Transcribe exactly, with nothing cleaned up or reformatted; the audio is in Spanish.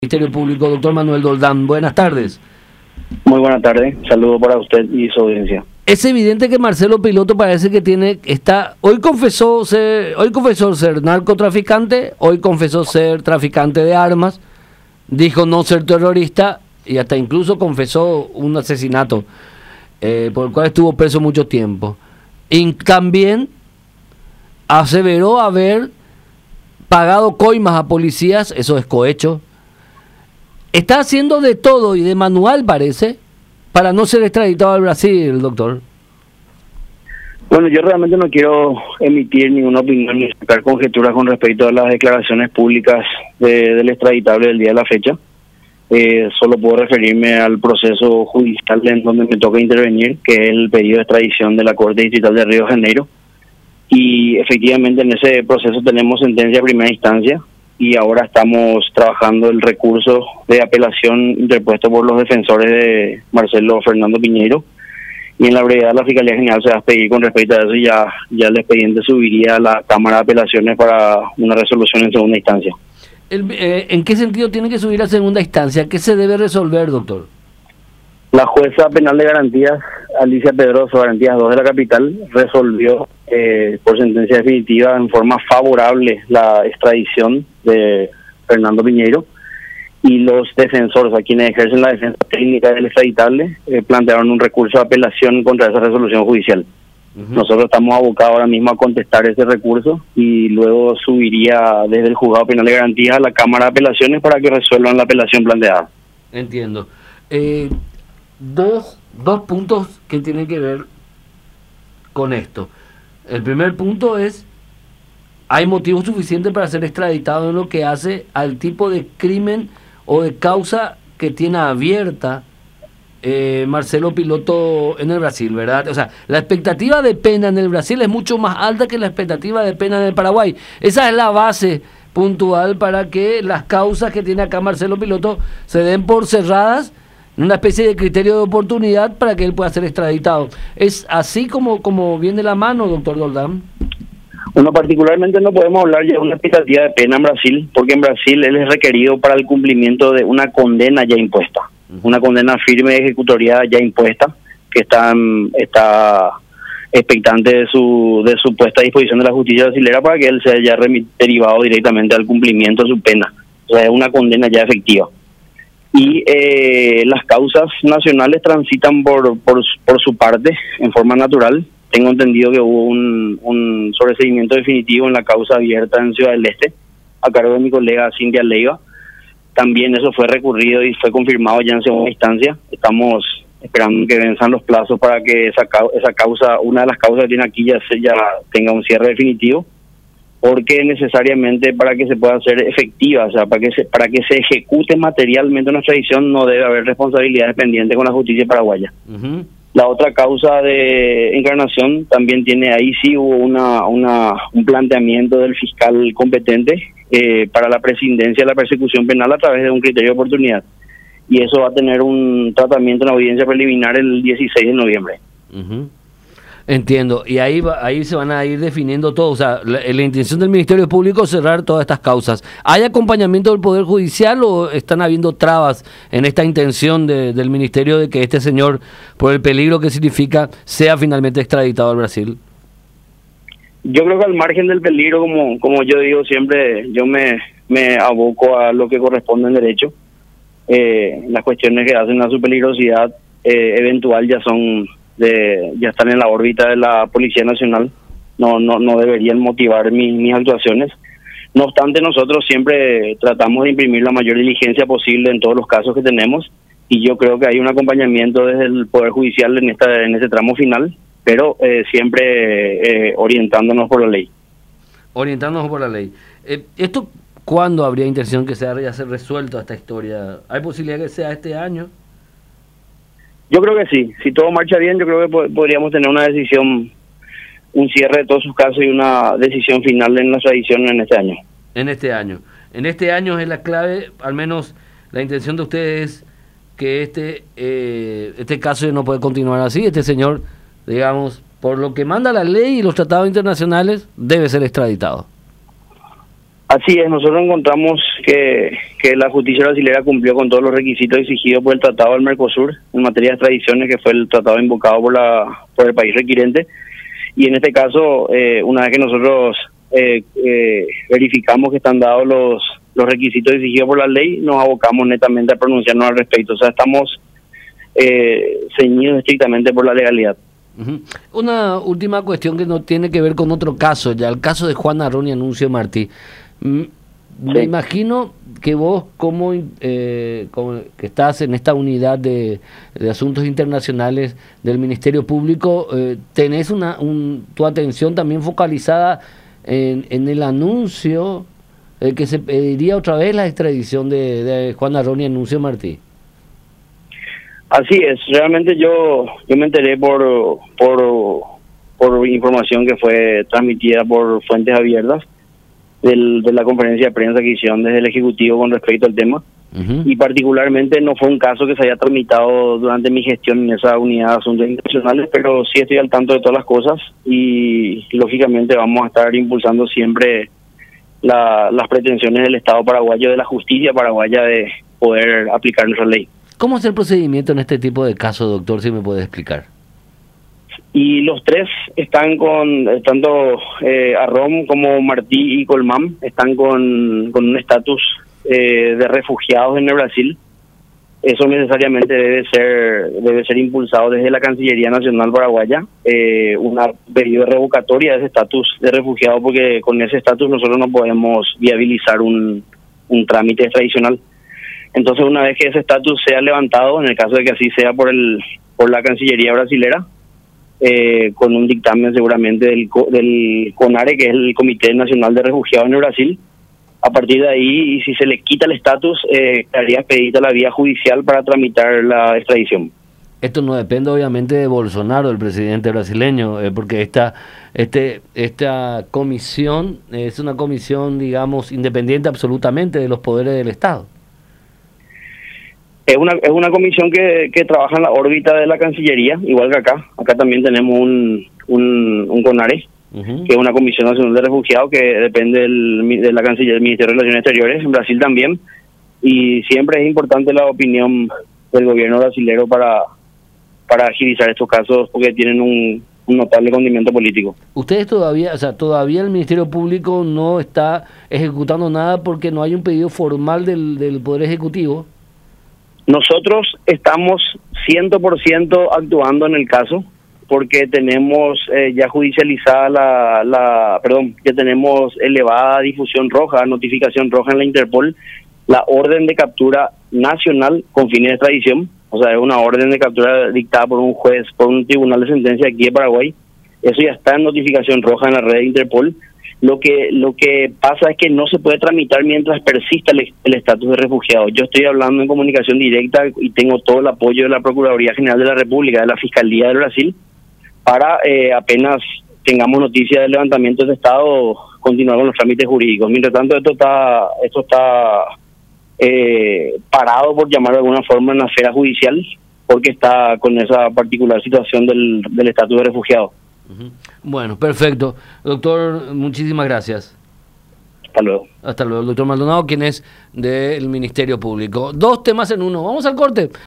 Ministerio Público, doctor Manuel Doldán. Buenas tardes. Muy buenas tardes, saludo para usted y su audiencia. Es evidente que Marcelo Piloto parece que tiene, está, hoy confesó ser, hoy confesó ser narcotraficante, hoy confesó ser traficante de armas, dijo no ser terrorista y hasta incluso confesó un asesinato eh, por el cual estuvo preso mucho tiempo. Y también aseveró haber pagado coimas a policías, eso es cohecho. Está haciendo de todo y de manual, parece, para no ser extraditado al Brasil, doctor. Bueno, yo realmente no quiero emitir ninguna opinión ni sacar conjeturas con respecto a las declaraciones públicas de, del extraditable del día de la fecha. Eh, solo puedo referirme al proceso judicial en donde me toca intervenir, que es el pedido de extradición de la Corte Distrital de Río de Janeiro. Y efectivamente en ese proceso tenemos sentencia de primera instancia. Y ahora estamos trabajando el recurso de apelación interpuesto por los defensores de Marcelo Fernando Piñeiro. Y en la brevedad la Fiscalía General se va a expedir con respecto a eso y ya, ya el expediente subiría a la Cámara de Apelaciones para una resolución en segunda instancia. El, eh, ¿En qué sentido tiene que subir a segunda instancia? ¿Qué se debe resolver, doctor? La jueza penal de garantías, Alicia Pedroso, Garantías dos de la capital, resolvió eh, por sentencia definitiva en forma favorable la extradición de Fernando Piñeiro, y los defensores, a quienes ejercen la defensa técnica del extraditable, eh, plantearon un recurso de apelación contra esa resolución judicial. Uh-huh. Nosotros estamos abocados ahora mismo a contestar ese recurso y luego subiría desde el juzgado penal de garantías a la Cámara de Apelaciones para que resuelvan la apelación planteada. Entiendo. Eh, dos, dos puntos que tienen que ver con esto. El primer punto es: hay motivos suficientes para ser extraditado en lo que hace al tipo de crimen o de causa que tiene abierta eh, Marcelo Piloto en el Brasil, ¿verdad? O sea, la expectativa de pena en el Brasil es mucho más alta que la expectativa de pena en el Paraguay. Esa es la base puntual para que las causas que tiene acá Marcelo Piloto se den por cerradas, en una especie de criterio de oportunidad para que él pueda ser extraditado. ¿Es así como, como viene la mano, doctor Doldán? Bueno, particularmente no podemos hablar ya de una expectativa de pena en Brasil, porque en Brasil él es requerido para el cumplimiento de una condena ya impuesta, uh-huh. una condena firme de ejecutoria ya impuesta, que está, está expectante de su de su puesta a disposición de la justicia brasilera para que él sea ya derivado directamente al cumplimiento de su pena. O sea, es una condena ya efectiva. Y eh, las causas nacionales transitan por, por, por su parte en forma natural. Tengo entendido que hubo un, un sobreseimiento definitivo en la causa abierta en Ciudad del Este, a cargo de mi colega Cintia Leiva. También eso fue recurrido y fue confirmado ya en segunda instancia. Estamos esperando que venzan los plazos para que esa, esa causa, una de las causas que tiene aquí ya, se, ya tenga un cierre definitivo, porque necesariamente para que se pueda hacer efectiva, o sea, para que se, para que se ejecute materialmente una extradición no debe haber responsabilidades pendientes con la justicia paraguaya. Uh-huh. La otra causa de Encarnación también tiene, ahí sí hubo una, una un planteamiento del fiscal competente eh, para la presidencia de la persecución penal a través de un criterio de oportunidad. Y eso va a tener un tratamiento en audiencia preliminar el dieciséis de noviembre. Uh-huh. Entiendo, y ahí va, ahí se van a ir definiendo todo, o sea, la, la intención del Ministerio Público es cerrar todas estas causas. ¿Hay acompañamiento del Poder Judicial o están habiendo trabas en esta intención de, del Ministerio de que este señor, por el peligro que significa, sea finalmente extraditado al Brasil? Yo creo que al margen del peligro, como como yo digo siempre, yo me, me aboco a lo que corresponde en derecho. Eh, las cuestiones que hacen a su peligrosidad eh, eventual ya son... De, ya están en la órbita de la Policía Nacional, no no no deberían motivar mis, mis actuaciones. No obstante, nosotros siempre tratamos de imprimir la mayor diligencia posible en todos los casos que tenemos, y yo creo que hay un acompañamiento desde el Poder Judicial en esta en ese tramo final, pero eh, siempre eh, orientándonos por la ley. Orientándonos por la ley. Eh, ¿Esto cuándo habría intención que se haya resuelto esta historia? ¿Hay posibilidad que sea este año? Yo creo que sí, si todo marcha bien, yo creo que po- podríamos tener una decisión, un cierre de todos sus casos y una decisión final en la extradición en este año. En este año. En este año es la clave, al menos la intención de ustedes es que este, eh, este caso no puede continuar así. Este señor, digamos, por lo que manda la ley y los tratados internacionales, debe ser extraditado. Así es, nosotros encontramos que, que la justicia brasilera cumplió con todos los requisitos exigidos por el Tratado del Mercosur en materia de extradiciones, que fue el tratado invocado por la por el país requirente. Y en este caso, eh, una vez que nosotros eh, eh, verificamos que están dados los, los requisitos exigidos por la ley, nos abocamos netamente a pronunciarnos al respecto. O sea, estamos eh, ceñidos estrictamente por la legalidad. Uh-huh. Una última cuestión que no tiene que ver con otro caso, ya el caso de Juan Arón y Anuncio Martí. Me sí. imagino que vos, como, eh, como que estás en esta unidad de, de asuntos internacionales del Ministerio Público, eh, tenés una un, tu atención también focalizada en, en el anuncio eh, que se pediría otra vez la extradición de, de Juan Arón y Anuncio Martí. Así es, realmente yo yo me enteré por por por información que fue transmitida por fuentes abiertas del, de la conferencia de prensa que hicieron desde el Ejecutivo con respecto al tema. Uh-huh. Y particularmente no fue un caso que se haya tramitado durante mi gestión en esa unidad de asuntos internacionales, pero sí estoy al tanto de todas las cosas y lógicamente vamos a estar impulsando siempre la, las pretensiones del Estado paraguayo, de la justicia paraguaya, de poder aplicar nuestra ley. ¿Cómo es el procedimiento en este tipo de casos, doctor, si me puede explicar? Y los tres están con, tanto eh, Arón como Martí y Colmán, están con, con un estatus eh, de refugiados en el Brasil. Eso necesariamente debe ser debe ser impulsado desde la Cancillería Nacional Paraguaya, eh, una pedido de revocatoria de ese estatus de refugiado, porque con ese estatus nosotros no podemos viabilizar un, un trámite extradicional. Entonces, una vez que ese estatus sea levantado, en el caso de que así sea por el por la Cancillería brasilera, eh, con un dictamen seguramente del, del CONARE, que es el Comité Nacional de Refugiados en el Brasil, a partir de ahí, y si se le quita el estatus, eh, estaría pedida la vía judicial para tramitar la extradición. Esto no depende obviamente de Bolsonaro, el presidente brasileño, eh, porque esta este esta comisión es una comisión, digamos, independiente absolutamente de los poderes del Estado. Es una es una comisión que, que trabaja en la órbita de la Cancillería, igual que acá. Acá también tenemos un un, un CONARE, uh-huh, que es una Comisión Nacional de Refugiados que depende del, de la Cancillería, del Ministerio de Relaciones Exteriores, en Brasil también. Y siempre es importante la opinión del gobierno brasilero para, para agilizar estos casos, porque tienen un, un notable condimento político. Ustedes todavía, o sea, todavía el Ministerio Público no está ejecutando nada porque no hay un pedido formal del, del Poder Ejecutivo. Nosotros estamos cien por ciento actuando en el caso, porque tenemos eh, ya judicializada la, la, perdón, ya tenemos elevada difusión roja, notificación roja en la Interpol, la orden de captura nacional con fines de extradición, o sea, es una orden de captura dictada por un juez, por un tribunal de sentencia aquí de Paraguay. Eso ya está en notificación roja en la red de Interpol. Lo que lo que pasa es que no se puede tramitar mientras persista el estatus de refugiado. Yo estoy hablando en comunicación directa y tengo todo el apoyo de la Procuraduría General de la República, de la Fiscalía del Brasil, para eh, apenas tengamos noticia del levantamiento de ese estado, continuar con los trámites jurídicos. Mientras tanto, esto está esto está eh, parado, por llamarlo de alguna forma, en la esfera judicial, porque está con esa particular situación del del estatus de refugiado. Bueno, perfecto. Doctor, muchísimas gracias. Hasta luego. Hasta luego, doctor Maldonado, quien es del Ministerio Público. Dos temas en uno. Vamos al corte.